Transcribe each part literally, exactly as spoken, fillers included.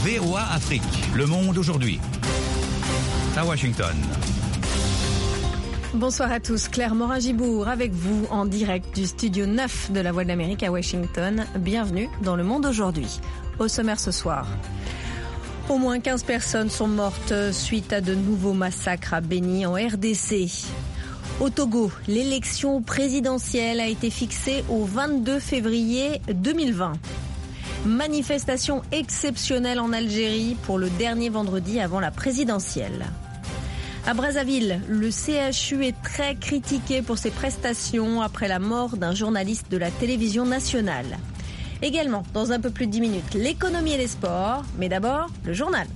V O A Afrique, Le Monde aujourd'hui. À Washington. Bonsoir à tous, Claire Morin-Gibour avec vous en direct du studio neuf de la Voix de l'Amérique à Washington. Bienvenue dans Le Monde aujourd'hui. Au sommaire ce soir. Au moins quinze personnes sont mortes suite à de nouveaux massacres à Béni en R D C. Au Togo, l'élection présidentielle a été fixée au vingt-deux février deux mille vingt. Manifestation exceptionnelle en Algérie pour le dernier vendredi avant la présidentielle. À Brazzaville, le C H U est très critiqué pour ses prestations après la mort d'un journaliste de la télévision nationale. Également, dans un peu plus de dix minutes, l'économie et les sports, mais d'abord, le journal.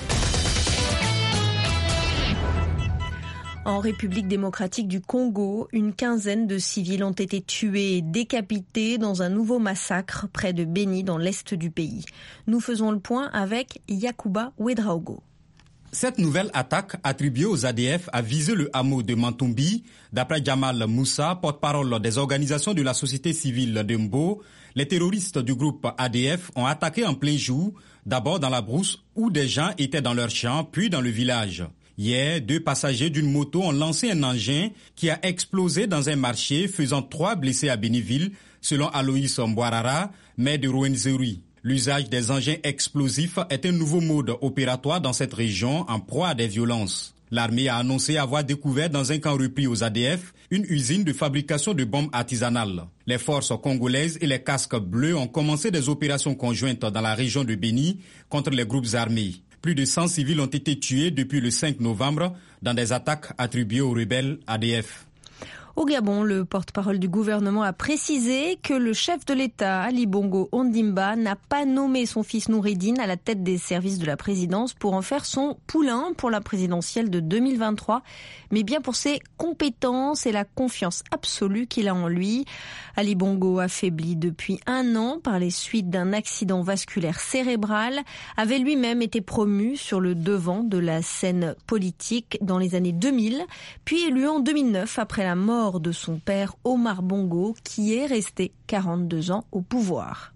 En République démocratique du Congo, une quinzaine de civils ont été tués et décapités dans un nouveau massacre près de Béni, dans l'est du pays. Nous faisons le point avec Yacouba Ouedraogo. Cette nouvelle attaque attribuée aux A D F a visé le hameau de Mantumbi. D'après Jamal Moussa, porte-parole des organisations de la société civile de Mbo, les terroristes du groupe A D F ont attaqué en plein jour, d'abord dans la brousse où des gens étaient dans leur champ, puis dans le village. Hier, deux passagers d'une moto ont lancé un engin qui a explosé dans un marché, faisant trois blessés à Béniville, selon Aloïs Mbouarara, maire de Rwenzori. L'usage des engins explosifs est un nouveau mode opératoire dans cette région en proie à des violences. L'armée a annoncé avoir découvert dans un camp repris aux A D F une usine de fabrication de bombes artisanales. Les forces congolaises et les casques bleus ont commencé des opérations conjointes dans la région de Béni contre les groupes armés. Plus de cent civils ont été tués depuis le cinq novembre dans des attaques attribuées aux rebelles A D F. Au Gabon, le porte-parole du gouvernement a précisé que le chef de l'État, Ali Bongo Ondimba, n'a pas nommé son fils Noureddine à la tête des services de la présidence pour en faire son poulain pour la présidentielle de deux mille vingt-trois, mais bien pour ses compétences et la confiance absolue qu'il a en lui. Ali Bongo, affaibli depuis un an par les suites d'un accident vasculaire cérébral, avait lui-même été promu sur le devant de la scène politique dans les années deux mille, puis élu en deux mille neuf après la mort de son père Omar Bongo, qui est resté quarante-deux ans au pouvoir.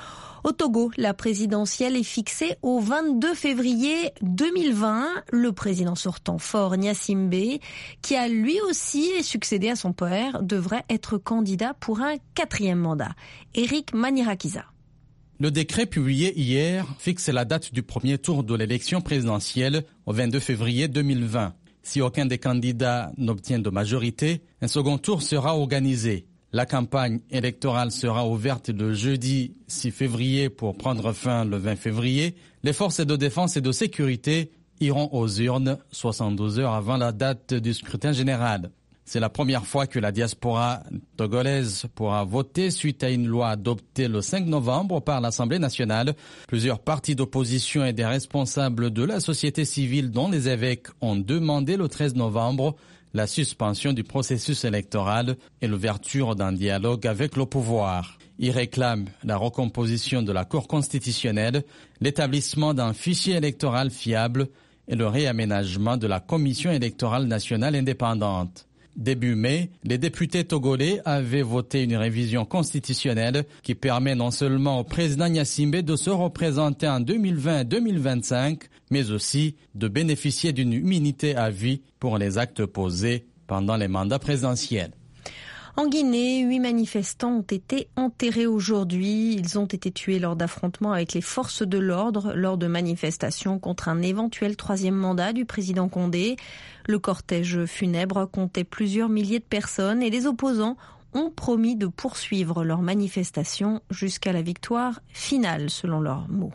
Au Togo, la présidentielle est fixée au vingt-deux février deux mille vingt. Le président sortant Faure Gnassingbé, qui a lui aussi succédé à son père, devrait être candidat pour un quatrième mandat. Eric Manirakiza. Le décret publié hier fixe la date du premier tour de l'élection présidentielle au vingt-deux février deux mille vingt. Si aucun des candidats n'obtient de majorité, un second tour sera organisé. La campagne électorale sera ouverte le jeudi six février pour prendre fin le vingt février. Les forces de défense et de sécurité iront aux urnes soixante-douze heures avant la date du scrutin général. C'est la première fois que la diaspora togolaise pourra voter suite à une loi adoptée le cinq novembre par l'Assemblée nationale. Plusieurs partis d'opposition et des responsables de la société civile, dont les évêques, ont demandé le treize novembre la suspension du processus électoral et l'ouverture d'un dialogue avec le pouvoir. Ils réclament la recomposition de la Cour constitutionnelle, l'établissement d'un fichier électoral fiable et le réaménagement de la Commission électorale nationale indépendante. Début mai, les députés togolais avaient voté une révision constitutionnelle qui permet non seulement au président Gnassingbé de se représenter en deux mille vingt et deux mille vingt-cinq, mais aussi de bénéficier d'une immunité à vie pour les actes posés pendant les mandats présidentiels. En Guinée, huit manifestants ont été enterrés aujourd'hui. Ils ont été tués lors d'affrontements avec les forces de l'ordre lors de manifestations contre un éventuel troisième mandat du président Condé. Le cortège funèbre comptait plusieurs milliers de personnes et les opposants ont promis de poursuivre leur manifestation jusqu'à la victoire finale, selon leurs mots.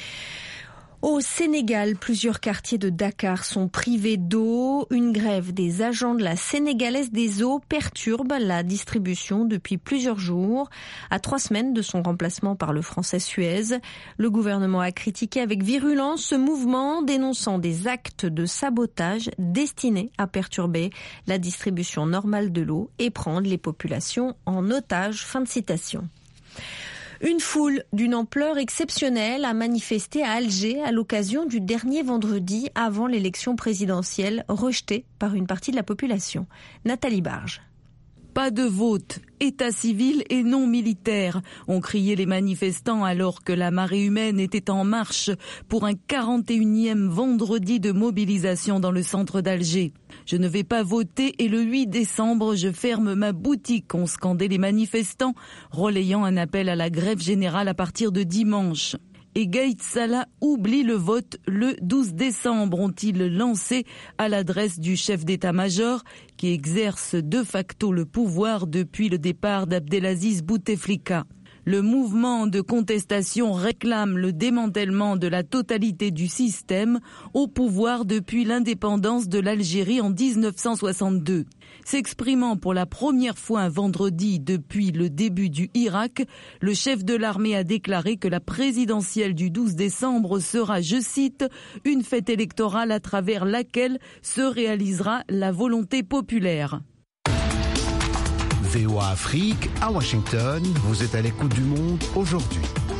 Au Sénégal, plusieurs quartiers de Dakar sont privés d'eau. Une grève des agents de la Sénégalaise des eaux perturbe la distribution depuis plusieurs jours. À trois semaines de son remplacement par le français Suez, le gouvernement a critiqué avec virulence ce mouvement, dénonçant des actes de sabotage destinés à perturber la distribution normale de l'eau et prendre les populations en otage. Fin de citation. Une foule d'une ampleur exceptionnelle a manifesté à Alger à l'occasion du dernier vendredi avant l'élection présidentielle rejetée par une partie de la population. Nathalie Barge. Pas de vote, état civil et non militaire, ont crié les manifestants alors que la marée humaine était en marche pour un quarante et unième vendredi de mobilisation dans le centre d'Alger. Je ne vais pas voter et le huit décembre, je ferme ma boutique, ont scandé les manifestants, relayant un appel à la grève générale à partir de dimanche. Et Gaït Salah oublie le vote le douze décembre, ont-ils lancé à l'adresse du chef d'état-major qui exerce de facto le pouvoir depuis le départ d'Abdelaziz Bouteflika. Le mouvement de contestation réclame le démantèlement de la totalité du système au pouvoir depuis l'indépendance de l'Algérie en dix-neuf cent soixante-deux. S'exprimant pour la première fois un vendredi depuis le début du Irak, le chef de l'armée a déclaré que la présidentielle du douze décembre sera, je cite, une fête électorale à travers laquelle se réalisera la volonté populaire. V O A Afrique, à Washington, vous êtes à l'écoute du monde aujourd'hui.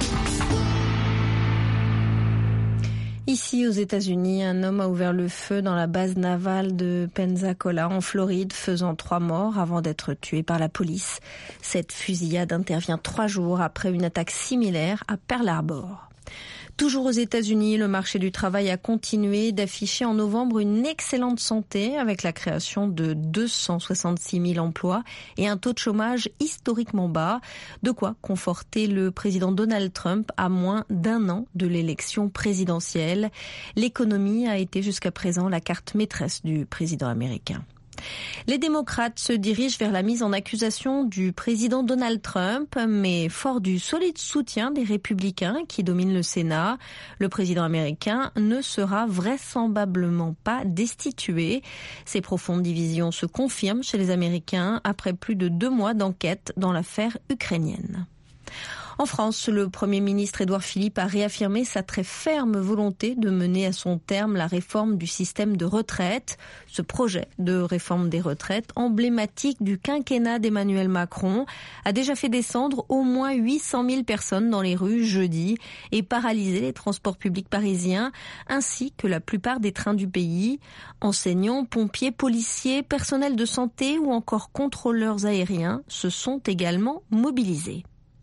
Ici, aux États-Unis, un homme a ouvert le feu dans la base navale de Pensacola, en Floride, faisant trois morts avant d'être tué par la police. Cette fusillade intervient trois jours après une attaque similaire à Pearl Harbor. Toujours aux États-Unis, le marché du travail a continué d'afficher en novembre une excellente santé avec la création de deux cent soixante-six mille emplois et un taux de chômage historiquement bas. De quoi conforter le président Donald Trump à moins d'un an de l'élection présidentielle. L'économie a été jusqu'à présent la carte maîtresse du président américain. Les démocrates se dirigent vers la mise en accusation du président Donald Trump, mais fort du solide soutien des républicains qui dominent le Sénat, le président américain ne sera vraisemblablement pas destitué. Ces profondes divisions se confirment chez les Américains après plus de deux mois d'enquête dans l'affaire ukrainienne. En France, le Premier ministre Édouard Philippe a réaffirmé sa très ferme volonté de mener à son terme la réforme du système de retraite. Ce projet de réforme des retraites, emblématique du quinquennat d'Emmanuel Macron, a déjà fait descendre au moins huit cent mille personnes dans les rues jeudi et paralysé les transports publics parisiens ainsi que la plupart des trains du pays. Enseignants, pompiers, policiers, personnels de santé ou encore contrôleurs aériens se sont également mobilisés.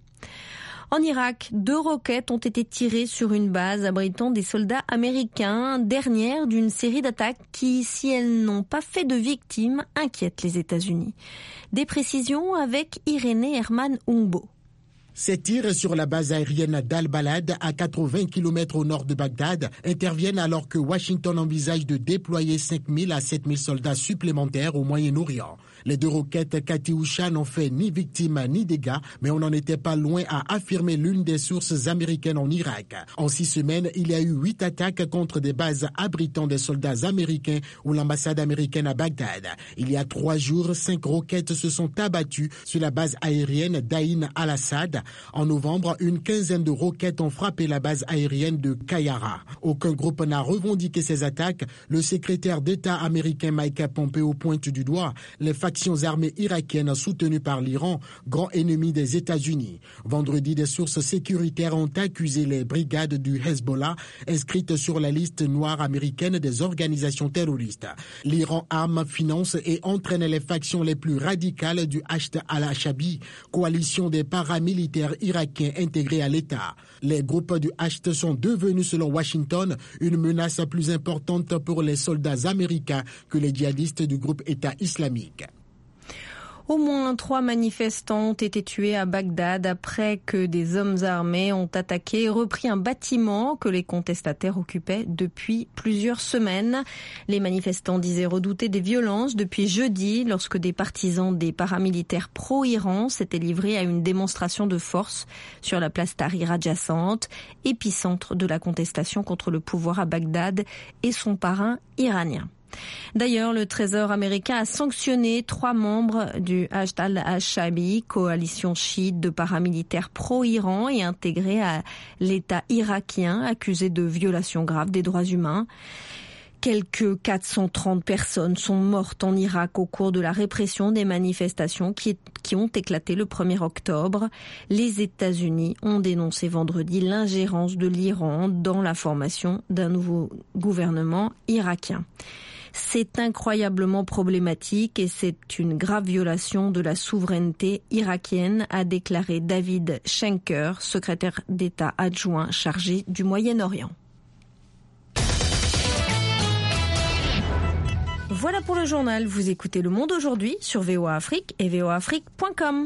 En Irak, deux roquettes ont été tirées sur une base abritant des soldats américains, dernière d'une série d'attaques qui, si elles n'ont pas fait de victimes, inquiètent les États-Unis. Des précisions avec Irénée Herman Umbo. Ces tirs sur la base aérienne d'Al-Balad, à quatre-vingts kilomètres au nord de Bagdad, interviennent alors que Washington envisage de déployer cinq mille à sept mille soldats supplémentaires au Moyen-Orient. Les deux roquettes Katyusha n'ont fait ni victimes ni dégâts, mais on n'en était pas loin, à affirmer l'une des sources américaines en Irak. En six semaines, il y a eu huit attaques contre des bases abritant des soldats américains ou l'ambassade américaine à Bagdad. Il y a trois jours, cinq roquettes se sont abattues sur la base aérienne d'Aïn al-Assad. En novembre, une quinzaine de roquettes ont frappé la base aérienne de Kayara. Aucun groupe n'a revendiqué ces attaques. Le secrétaire d'État américain Mike Pompeo pointe du doigt les factions armées irakiennes soutenues par l'Iran, grand ennemi des États-Unis. Vendredi, des sources sécuritaires ont accusé les brigades du Hezbollah, inscrites sur la liste noire américaine des organisations terroristes. L'Iran arme, finance et entraîne les factions les plus radicales du Hashd al-Shabi, coalition des paramilitaires irakiens intégrés à l'État. Les groupes du Hashd sont devenus, selon Washington, une menace plus importante pour les soldats américains que les djihadistes du groupe État islamique. Au moins trois manifestants ont été tués à Bagdad après que des hommes armés ont attaqué et repris un bâtiment que les contestataires occupaient depuis plusieurs semaines. Les manifestants disaient redouter des violences depuis jeudi lorsque des partisans des paramilitaires pro-Iran s'étaient livrés à une démonstration de force sur la place Tahrir adjacente, épicentre de la contestation contre le pouvoir à Bagdad et son parrain iranien. D'ailleurs, le Trésor américain a sanctionné trois membres du Hashd al-Shabi, coalition chiite de paramilitaires pro-Iran et intégrés à l'État irakien, accusés de violations graves des droits humains. Quelques quatre cent trente personnes sont mortes en Irak au cours de la répression des manifestations qui, qui ont éclaté le premier octobre. Les États-Unis ont dénoncé vendredi l'ingérence de l'Iran dans la formation d'un nouveau gouvernement irakien. C'est incroyablement problématique et c'est une grave violation de la souveraineté irakienne, a déclaré David Schenker, secrétaire d'État adjoint chargé du Moyen-Orient. Voilà pour le journal. Vous écoutez Le Monde aujourd'hui sur V O A Afrique et v o a afrique point com.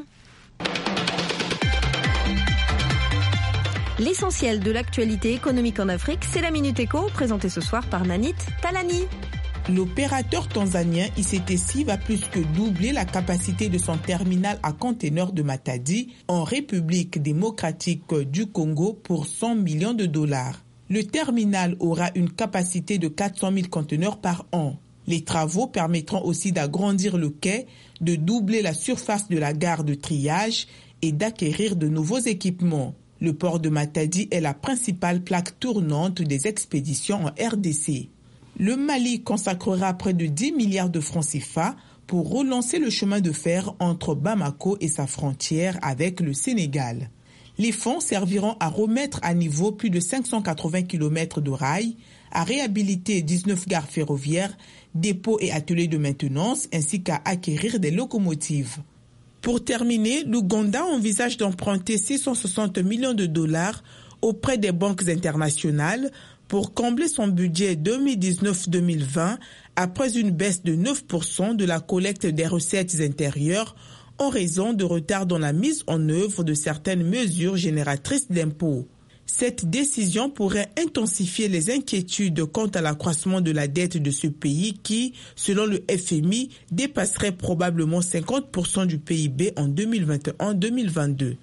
L'essentiel de l'actualité économique en Afrique, c'est la Minute Éco, présentée ce soir par Nanit Talani. L'opérateur tanzanien I C T C va plus que doubler la capacité de son terminal à conteneurs de Matadi en République démocratique du Congo pour cent millions de dollars. Le terminal aura une capacité de quatre cent mille conteneurs par an. Les travaux permettront aussi d'agrandir le quai, de doubler la surface de la gare de triage et d'acquérir de nouveaux équipements. Le port de Matadi est la principale plaque tournante des expéditions en R D C. Le Mali consacrera près de dix milliards de francs C F A pour relancer le chemin de fer entre Bamako et sa frontière avec le Sénégal. Les fonds serviront à remettre à niveau plus de cinq cent quatre-vingts kilomètres de rails, à réhabiliter dix-neuf gares ferroviaires, dépôts et ateliers de maintenance, ainsi qu'à acquérir des locomotives. Pour terminer, l'Ouganda envisage d'emprunter six cent soixante millions de dollars auprès des banques internationales pour combler son budget deux mille dix-neuf deux mille vingt après une baisse de neuf pour cent de la collecte des recettes intérieures en raison de retard dans la mise en œuvre de certaines mesures génératrices d'impôts. Cette décision pourrait intensifier les inquiétudes quant à l'accroissement de la dette de ce pays qui, selon le F M I, dépasserait probablement cinquante pour cent du P I B en deux mille vingt et un deux mille vingt-deux.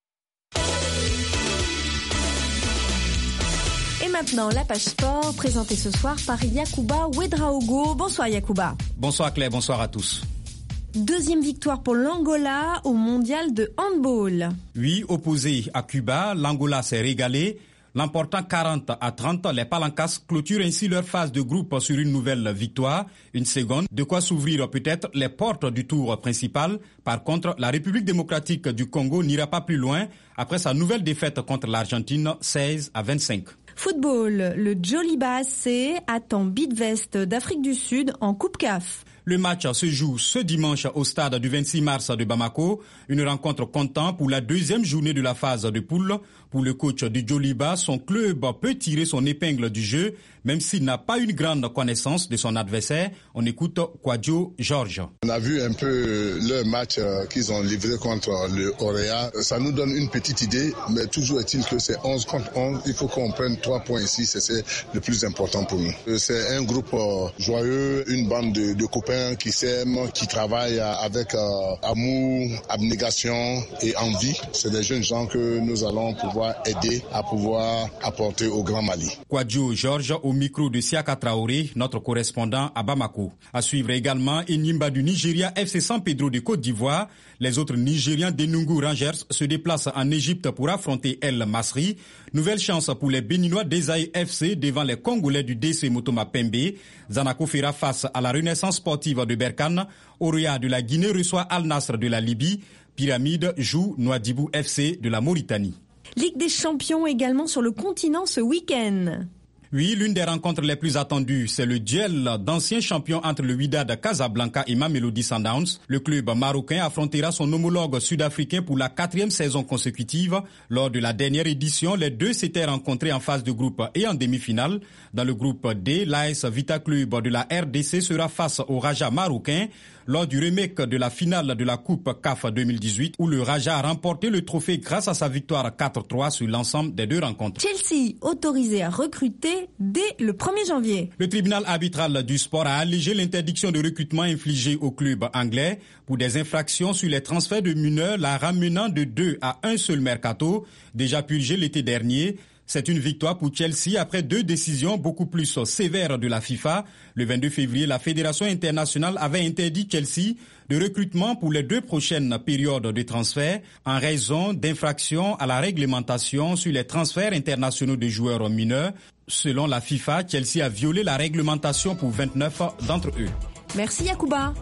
Et maintenant, la page sport, présentée ce soir par Yacouba Ouedraogo. Bonsoir Yacouba. Bonsoir Claire, bonsoir à tous. Deuxième victoire pour l'Angola au mondial de handball. Oui, opposé à Cuba, l'Angola s'est régalé. L'emportant quarante à trente, les Palancas clôturent ainsi leur phase de groupe sur une nouvelle victoire. Une seconde, de quoi s'ouvrir peut-être les portes du tour principal. Par contre, la République démocratique du Congo n'ira pas plus loin après sa nouvelle défaite contre l'Argentine, seize à vingt-cinq. Football, le Djoliba A C attend Bidvest d'Afrique du Sud en Coupe C A F. Le match se joue ce dimanche au stade du vingt-six mars de Bamako. Une rencontre comptant pour la deuxième journée de la phase de poule. Pour le coach du Djoliba, son club peut tirer son épingle du jeu, même s'il n'a pas une grande connaissance de son adversaire. On écoute Kwadjo Georges. On a vu un peu le match qu'ils ont livré contre le Orea. Ça nous donne une petite idée, mais toujours est-il que c'est onze contre onze. Il faut qu'on prenne trois points ici, c'est le plus important pour nous. C'est un groupe joyeux, une bande de, de copains qui s'aiment, qui travaillent avec euh, amour, abnégation et envie. C'est des jeunes gens que nous allons pouvoir aider à pouvoir apporter au Grand Mali. Kwadjo Georges au micro de Siaka Traoré, notre correspondant à Bamako. À suivre également Enyimba du Nigeria, F C San Pedro de Côte d'Ivoire. Les autres Nigérians d'Enugu Rangers se déplacent en Égypte pour affronter El Masri. Nouvelle chance pour les Béninois d'Esaïe F C devant les Congolais du D C Motoma Pembe. Zanaco fera face à la Renaissance sportive de Berkane. Oria de la Guinée reçoit Al Nassr de la Libye. Pyramide joue Nouadhibou F C de la Mauritanie. Ligue des champions également sur le continent ce week-end. Oui, l'une des rencontres les plus attendues, c'est le duel d'anciens champions entre le Wydad Casablanca et Mamelodi Sundowns. Le club marocain affrontera son homologue sud-africain pour la quatrième saison consécutive. Lors de la dernière édition, les deux s'étaient rencontrés en phase de groupe et en demi-finale. Dans le groupe D, l'A S Vita Club de la R D C sera face au Raja marocain lors du remake de la finale de la Coupe C A F deux mille dix-huit où le Raja a remporté le trophée grâce à sa victoire quatre trois sur l'ensemble des deux rencontres. Chelsea autorisé à recruter dès le premier janvier. Le tribunal arbitral du sport a allégé l'interdiction de recrutement infligée au club anglais pour des infractions sur les transferts de mineurs, la ramenant de deux à un seul mercato, déjà purgé l'été dernier. C'est une victoire pour Chelsea après deux décisions beaucoup plus sévères de la FIFA. Le vingt-deux février, la Fédération internationale avait interdit Chelsea de recrutement pour les deux prochaines périodes de transfert en raison d'infractions à la réglementation sur les transferts internationaux de joueurs mineurs. Selon la FIFA, Chelsea a violé la réglementation pour vingt-neuf d'entre eux. Merci Yacouba.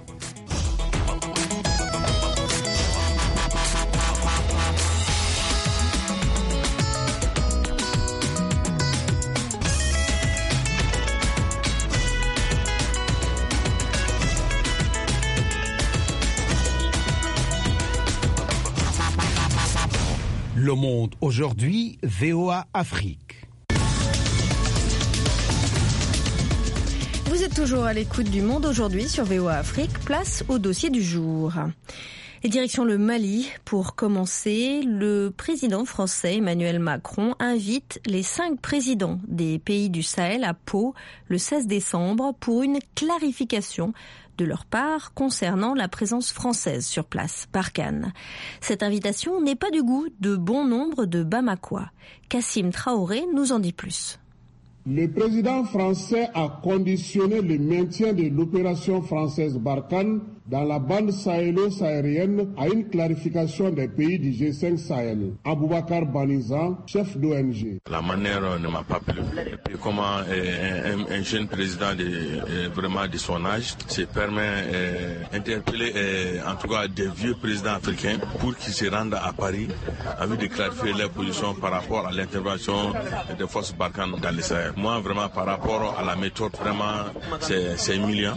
Le Monde aujourd'hui, V O A Afrique. Vous êtes toujours à l'écoute du Monde aujourd'hui sur V O A Afrique. Place au dossier du jour. Et direction le Mali. Pour commencer, le président français Emmanuel Macron invite les cinq présidents des pays du Sahel à Pau le seize décembre pour une clarification de leur part concernant la présence française sur place, Barkhane. Cette invitation n'est pas du goût de bon nombre de Bamakois. Kassim Traoré nous en dit plus. Le président français a conditionné le maintien de l'opération française Barkhane dans la bande sahélo-saharienne à une clarification des pays du G cinq Sahel. Aboubakar Banizan, chef d'O N G. La manière ne m'a pas plu. Et puis comment euh, un, un jeune président de, euh, vraiment de son âge se permet d'interpeller euh, euh, en tout cas des vieux présidents africains pour qu'ils se rendent à Paris en vue de clarifier leur position par rapport à l'intervention des forces Barkhane dans le Sahel. Moi, vraiment, par rapport à la méthode, vraiment, c'est humiliant.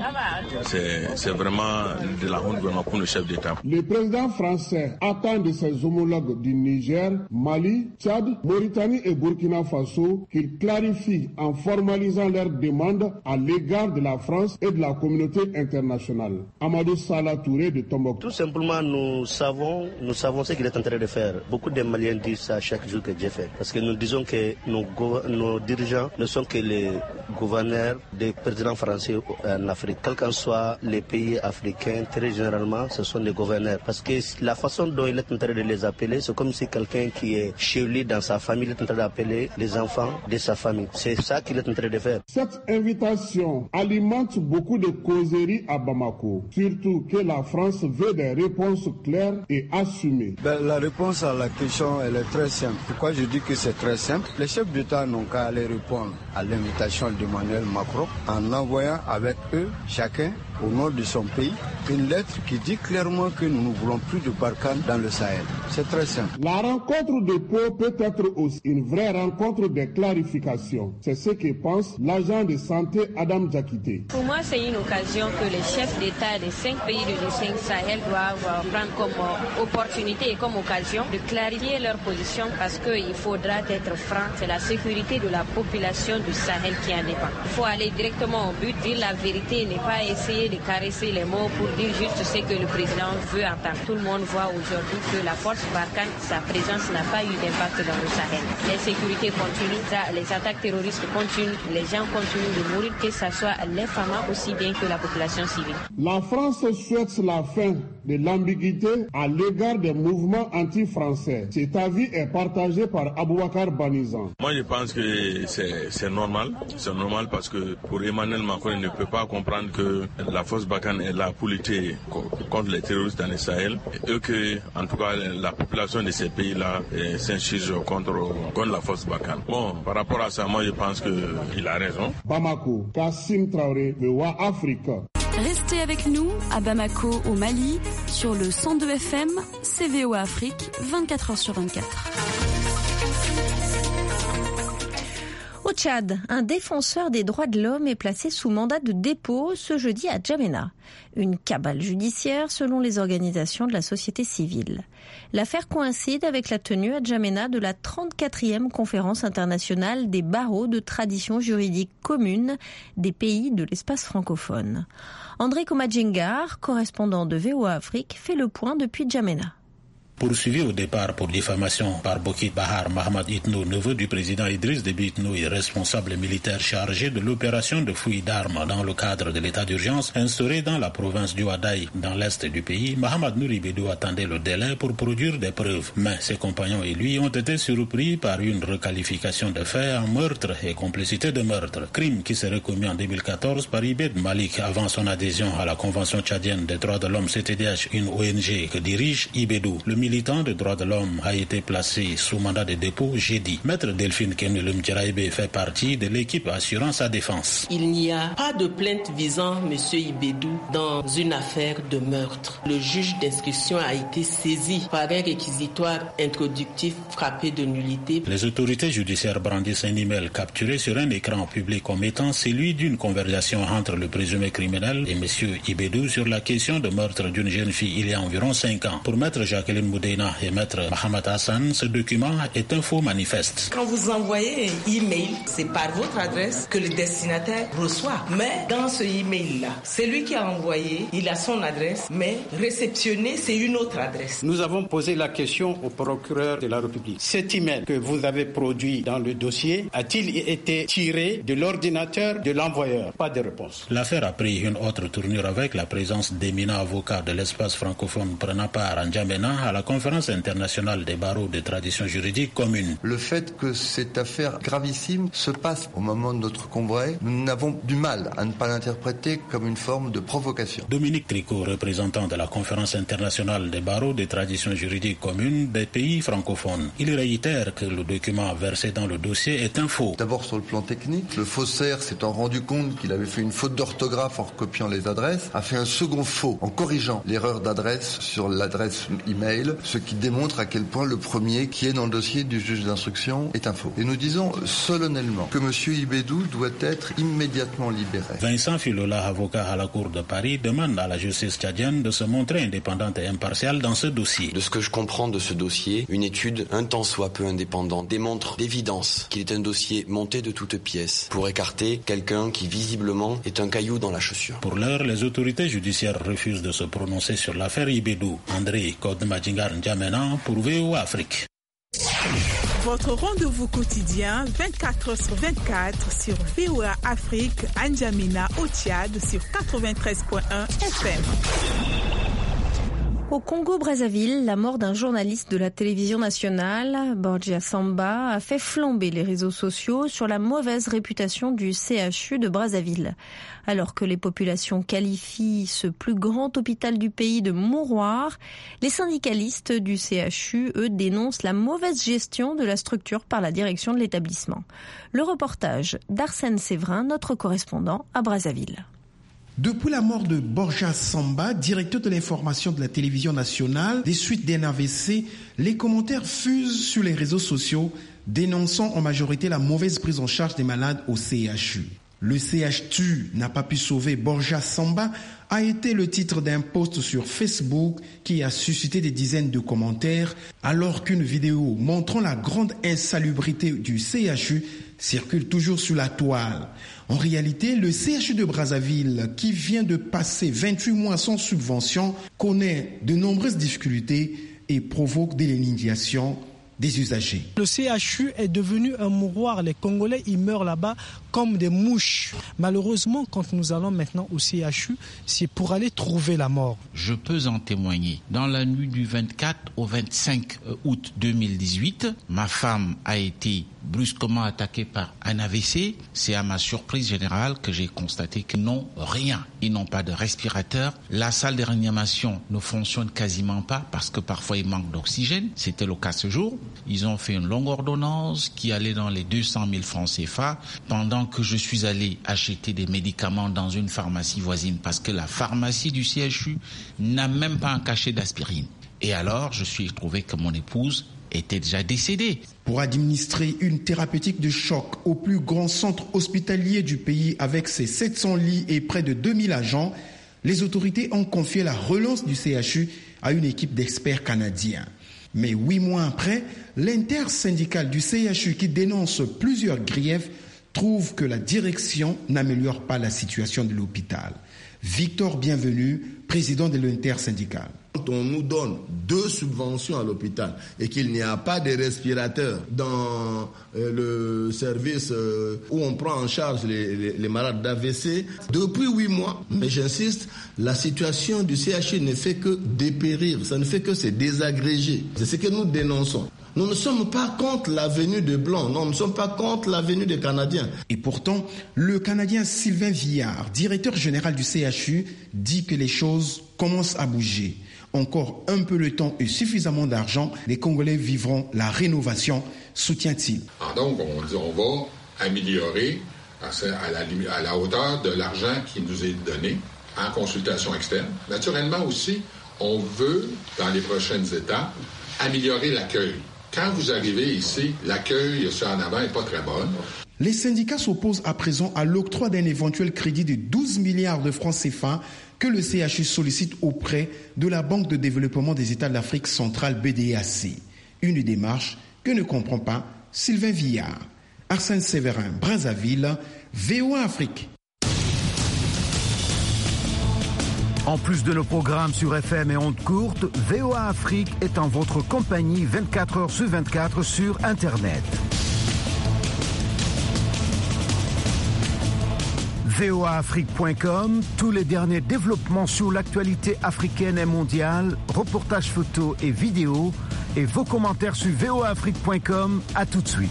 C'est vraiment de la honte vraiment pour le chef d'État. Le président français attend de ses homologues du Niger, Mali, Tchad, Mauritanie et Burkina Faso qu'ils clarifient en formalisant leurs demandes à l'égard de la France et de la communauté internationale. Amadou Salah Touré de Tombouctou. Tout simplement, nous savons, nous savons ce qu'il est en train de faire. Beaucoup de Maliens disent ça chaque jour que Dieu fait. Parce que nous disons que nos, nos dirigeants ne sont que les gouverneurs des présidents français en Afrique. Quel qu'en soit les pays africains, très généralement, ce sont les gouverneurs. Parce que la façon dont il est en train de les appeler, c'est comme si quelqu'un qui est chez lui dans sa famille est en train d'appeler les enfants de sa famille. C'est ça qu'il est en train de faire. Cette invitation alimente beaucoup de causeries à Bamako. Surtout que la France veut des réponses claires et assumées. Ben, la réponse à la question, elle est très simple. Pourquoi je dis que c'est très simple? Les chefs d'État n'ont qu'à aller répondre à l'invitation d'Emmanuel Macron en envoyant avec eux, chacun, au nom de son pays, une lettre qui dit clairement que nous ne voulons plus de Barkhane dans le Sahel. C'est très simple. La rencontre de Pau peut être aussi une vraie rencontre de clarification. C'est ce que pense l'agent de santé Adam Diakité. Pour moi, c'est une occasion que les chefs d'État des cinq pays du G cinq Sahel doivent prendre comme opportunité et comme occasion de clarifier leur position parce qu'il faudra être franc. C'est la sécurité de la population du Sahel qui en dépend. Il faut aller directement au but, dire la vérité et ne pas essayer de caresser les mots pour dire juste ce que le président veut entendre. Tout le monde voit aujourd'hui que la force Barkhane, sa présence n'a pas eu d'impact dans le Sahel. L'insécurité continue, les attaques terroristes continuent, les gens continuent de mourir, que ce soit les femmes aussi bien que la population civile. La France souhaite la fin de l'ambiguïté à l'égard des mouvements anti-français. Cet avis est partagé par Aboubakar Banizan. Moi, je pense que c'est normal. C'est normal parce que pour Emmanuel Macron, il ne peut pas comprendre que la force Barkhane est là pour lutter contre les terroristes dans le Sahel et que, en tout cas, la population de ces pays-là s'insurge contre, contre la force Barkhane. Bon, par rapport à ça, moi, je pense qu'il a raison. Bamako, Kassim Traoré, V O A Afrique. Restez avec nous à Bamako, au Mali, sur le cent deux F M, C V O A Afrique, vingt-quatre heures sur vingt-quatre. Au Tchad, un défenseur des droits de l'homme est placé sous mandat de dépôt ce jeudi à Djamena. Une cabale judiciaire selon les organisations de la société civile. L'affaire coïncide avec la tenue à Djamena de la trente-quatrième conférence internationale des barreaux de tradition juridique commune des pays de l'espace francophone. André Komadjengar, correspondant de V O A Afrique, fait le point depuis Djamena. Poursuivi au départ pour diffamation par Bokit Bahar Mahamad Itno, neveu du président Idriss Déby Itno et responsable militaire chargé de l'opération de fouille d'armes dans le cadre de l'état d'urgence instauré dans la province du Wadaï, dans l'est du pays, Mahamad Nouri Bédou attendait le délai pour produire des preuves. Mais ses compagnons et lui ont été surpris par une requalification de faits en meurtre et complicité de meurtre, crime qui serait commis en deux mille quatorze par Ibed Malik avant son adhésion à la Convention tchadienne des droits de l'homme C T D H, une O N G que dirige Ibedou. Le militant des droits de l'homme a été placé sous mandat de dépôt jeudi. Maître Delphine Kenulum Djaraïbe fait partie de l'équipe assurant sa défense. Il n'y a pas de plainte visant M. Ibedou dans une affaire de meurtre. Le juge d'instruction a été saisi par un réquisitoire introductif frappé de nullité. Les autorités judiciaires brandissent un email capturé sur un écran public comme étant celui d'une conversation entre le présumé criminel et M. Ibedou sur la question de meurtre d'une jeune fille il y a environ cinq ans. Pour Maître Jacqueline Moudeina et Maître Mohamed Hassan, ce document est un faux manifeste. Quand vous envoyez un email, c'est par votre adresse que le destinataire reçoit. Mais dans ce email-là, celui qui a envoyé, il a son adresse, mais réceptionné, c'est une autre adresse. Nous avons posé la question au procureur de la République. Cet email que vous avez produit dans le dossier a-t-il été tiré de l'ordinateur de l'envoyeur? Pas de réponse. L'affaire a pris une autre tournure avec la présence d'éminents avocats de l'espace francophone prenant part en N'Djamena à la conférence internationale des barreaux de tradition juridique commune. Le fait que cette affaire gravissime se passe au moment de notre congrès, nous n'avons du mal à ne pas l'interpréter comme une forme de provocation. Dominique Tricot, représentant de la conférence internationale des barreaux de tradition juridique commune des pays francophones. Il réitère que le document versé dans le dossier est un faux. D'abord sur le plan technique, le faussaire s'étant rendu compte qu'il avait fait une faute d'orthographe en recopiant les adresses, a fait un second faux en corrigeant l'erreur d'adresse sur l'adresse email, ce qui démontre à quel point le premier qui est dans le dossier du juge d'instruction est un faux. Et nous disons solennellement que M. Ibedou doit être immédiatement libéré. Vincent Filola, avocat à la Cour de Paris, demande à la justice tchadienne de se montrer indépendante et impartiale dans ce dossier. De ce que je comprends de ce dossier, une étude un tant soit peu indépendante démontre d'évidence qu'il est un dossier monté de toutes pièces pour écarter quelqu'un qui visiblement est un caillou dans la chaussure. Pour l'heure, les autorités judiciaires refusent de se prononcer sur l'affaire Ibedou. André Kodmadjingar N'Djamena pour V O A Afrique. Votre rendez-vous quotidien vingt-quatre heures sur vingt-quatre sur V O A Afrique, N'Djamena au Tchad sur quatre-vingt-treize point un F M. Au Congo-Brazzaville, la mort d'un journaliste de la télévision nationale, Borja Samba, a fait flamber les réseaux sociaux sur la mauvaise réputation du C H U de Brazzaville. Alors que les populations qualifient ce plus grand hôpital du pays de mouroir, les syndicalistes du C H U, eux, dénoncent la mauvaise gestion de la structure par la direction de l'établissement. Le reportage d'Arsène Séverin, notre correspondant à Brazzaville. Depuis la mort de Borja Samba, directeur de l'information de la télévision nationale, des suites d'un A V C, les commentaires fusent sur les réseaux sociaux, dénonçant en majorité la mauvaise prise en charge des malades au C H U. Le C H U n'a pas pu sauver Borja Samba a été le titre d'un post sur Facebook qui a suscité des dizaines de commentaires, alors qu'une vidéo montrant la grande insalubrité du C H U circule toujours sur la toile. En réalité, le C H U de Brazzaville, qui vient de passer vingt-huit mois sans subvention, connaît de nombreuses difficultés et provoque de l'indignation des usagers. Le C H U est devenu un mouroir. Les Congolais, ils meurent là-bas comme des mouches. Malheureusement, quand nous allons maintenant au C H U, c'est pour aller trouver la mort. Je peux en témoigner. Dans la nuit du vingt-quatre au vingt-cinq août deux mille dix-huit, ma femme a été brusquement attaquée par un A V C. C'est à ma surprise générale que j'ai constaté qu'ils n'ont rien. Ils n'ont pas de respirateur. La salle de réanimation ne fonctionne quasiment pas parce que parfois il manque d'oxygène. C'était le cas ce jour. Ils ont fait une longue ordonnance qui allait dans les deux cent mille francs C F A pendant que je suis allé acheter des médicaments dans une pharmacie voisine parce que la pharmacie du C H U n'a même pas un cachet d'aspirine. Et alors, je suis trouvé que mon épouse était déjà décédée. Pour administrer une thérapeutique de choc au plus grand centre hospitalier du pays avec ses sept cents lits et près de deux mille agents, les autorités ont confié la relance du C H U à une équipe d'experts canadiens. Mais huit mois après, l'intersyndicale du C H U qui dénonce plusieurs griefs trouve que la direction n'améliore pas la situation de l'hôpital. Victor Bienvenu, président de l'intersyndicale. Quand on nous donne deux subventions à l'hôpital et qu'il n'y a pas de respirateurs dans euh, le service euh, où on prend en charge les, les, les malades d'A V C, depuis huit mois, mais j'insiste, la situation du C H U ne fait que dépérir, ça ne fait que se désagréger. C'est ce que nous dénonçons. Nous ne sommes pas contre la venue de Blancs, non, nous ne sommes pas contre la venue des Canadiens. Et pourtant, le Canadien Sylvain Villard, directeur général du C H U, dit que les choses commencent à bouger. Encore un peu de temps et suffisamment d'argent, les Congolais vivront la rénovation, soutient-il. Ah donc, on dit on va améliorer à la, à la hauteur de l'argent qui nous est donné en consultation externe. Naturellement aussi, on veut, dans les prochaines étapes, améliorer l'accueil. Quand vous arrivez ici, l'accueil sur en avant n'est pas très bon. Les syndicats s'opposent à présent à l'octroi d'un éventuel crédit de douze milliards de francs C F A que le C H U sollicite auprès de la Banque de développement des États d'Afrique centrale B D A C. Une démarche que ne comprend pas Sylvain Villard. Arsène Séverin, Brazzaville, V O A Afrique. En plus de nos programmes sur F M et ondes courtes, V O A Afrique est en votre compagnie vingt-quatre heures sur vingt-quatre sur Internet. V O A Afrique point com, tous les derniers développements sur l'actualité africaine et mondiale, reportages photos et vidéos, et vos commentaires sur V O A Afrique point com. À tout de suite.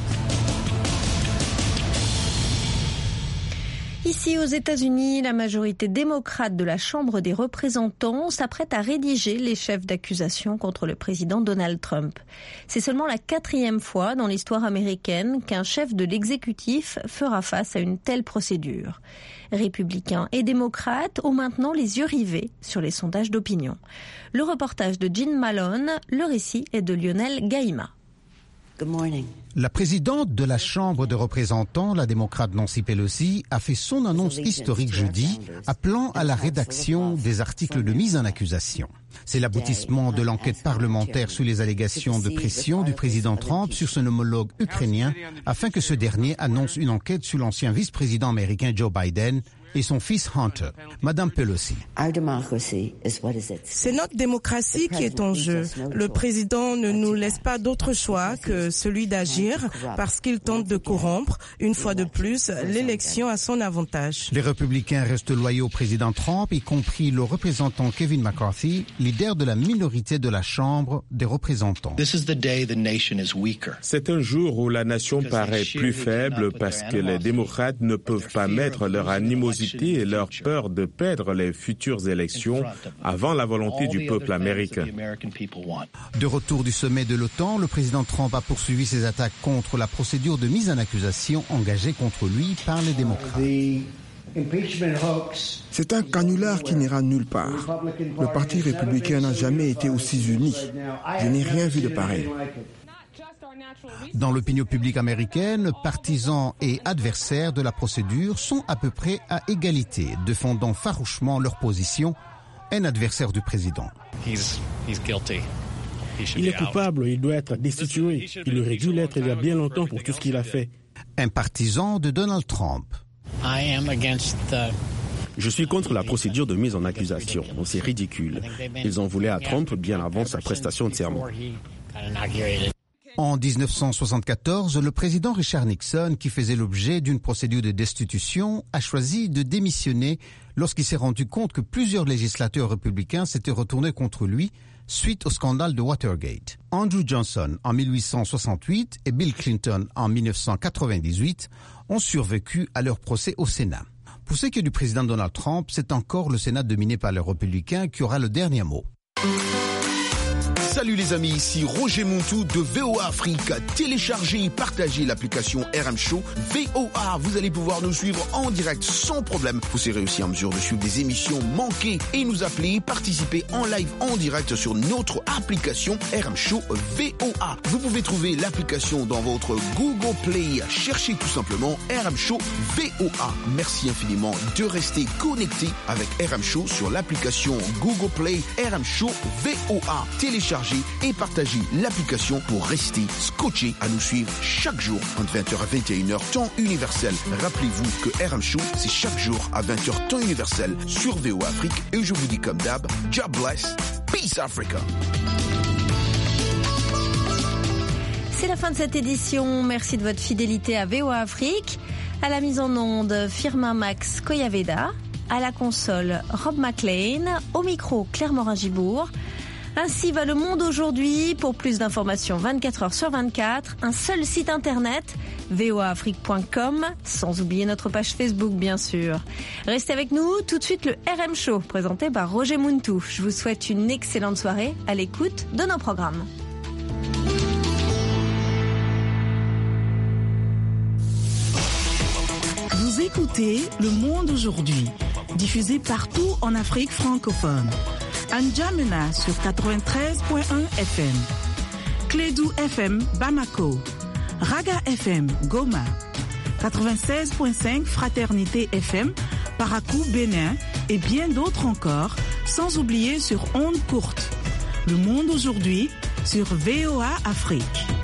Ici aux États-Unis, la majorité démocrate de la Chambre des représentants s'apprête à rédiger les chefs d'accusation contre le président Donald Trump. C'est seulement la quatrième fois dans l'histoire américaine qu'un chef de l'exécutif fera face à une telle procédure. Républicains et démocrates ont maintenant les yeux rivés sur les sondages d'opinion. Le reportage de Jean Malone, le récit est de Lionel Gaïma. Good morning. La présidente de la Chambre des représentants, la démocrate Nancy Pelosi, a fait son annonce historique jeudi, appelant à la rédaction des articles de mise en accusation. C'est l'aboutissement de l'enquête parlementaire sur les allégations de pression du président Trump sur son homologue ukrainien, afin que ce dernier annonce une enquête sur l'ancien vice-président américain Joe Biden et son fils Hunter. Madame Pelosi. C'est notre démocratie qui est en jeu. Le président ne nous laisse pas d'autre choix que celui d'agir parce qu'il tente de corrompre, une fois de plus, l'élection à son avantage. Les républicains restent loyaux au président Trump, y compris le représentant Kevin McCarthy, leader de la minorité de la Chambre des représentants. C'est un jour où la nation paraît plus faible parce que les démocrates ne peuvent pas mettre leur animosité et leur peur de perdre les futures élections avant la volonté du peuple américain. De retour du sommet de l'OTAN, le président Trump a poursuivi ses attaques contre la procédure de mise en accusation engagée contre lui par les démocrates. C'est un canular qui n'ira nulle part. Le Parti républicain n'a jamais été aussi uni. Je n'ai rien vu de pareil. Dans l'opinion publique américaine, partisans et adversaires de la procédure sont à peu près à égalité, défendant farouchement leur position. Un adversaire du président. Il est coupable, il doit être destitué. Il aurait dû l'être il y a bien longtemps pour tout ce qu'il a fait. Un partisan de Donald Trump. Je suis contre la procédure de mise en accusation. C'est ridicule. Ils en voulaient à Trump bien avant sa prestation de serment. En dix-neuf cent soixante-quatorze, le président Richard Nixon, qui faisait l'objet d'une procédure de destitution, a choisi de démissionner lorsqu'il s'est rendu compte que plusieurs législateurs républicains s'étaient retournés contre lui suite au scandale de Watergate. Andrew Johnson en mille huit cent soixante-huit et Bill Clinton en mille neuf cent quatre-vingt-dix-huit ont survécu à leur procès au Sénat. Pour ce qui est du président Donald Trump, c'est encore le Sénat dominé par les républicains qui aura le dernier mot. Salut les amis, ici Roger Montou de V O A Afrique. Téléchargez et partagez l'application R M Show V O A. Vous allez pouvoir nous suivre en direct sans problème. Vous serez aussi en mesure de suivre des émissions manquées et nous appeler, participer en live en direct sur notre application R M Show V O A. Vous pouvez trouver l'application dans votre Google Play. Cherchez tout simplement R M Show V O A. Merci infiniment de rester connecté avec R M Show sur l'application Google Play R M Show V O A. Téléchargez et partagez l'application pour rester scotché à nous suivre chaque jour entre vingt heures à vingt et une heures temps universel. Rappelez-vous que R M Show, c'est chaque jour à vingt heures temps universel sur V O A Afrique. Et je vous dis comme d'hab, God bless, peace Africa. C'est la fin de cette édition. Merci de votre fidélité à V O A Afrique. À la mise en onde, Firmin Max Koyaveda. À la console, Rob McLean. Au micro, Claire Morin-Gibourg. Ainsi va le monde aujourd'hui. Pour plus d'informations vingt-quatre heures sur vingt-quatre, un seul site internet, v o a afrique point com, sans oublier notre page Facebook bien sûr. Restez avec nous, tout de suite le R M Show, présenté par Roger Montou. Je vous souhaite une excellente soirée à l'écoute de nos programmes. Vous écoutez Le Monde aujourd'hui, diffusé partout en Afrique francophone. N'Djamena sur quatre-vingt-treize point un F M, Clédou F M Bamako, Raga F M Goma, quatre-vingt-seize virgule cinq Fraternité F M, Parakou, Bénin et bien d'autres encore, sans oublier sur ondes courtes. Le monde aujourd'hui sur V O A Afrique.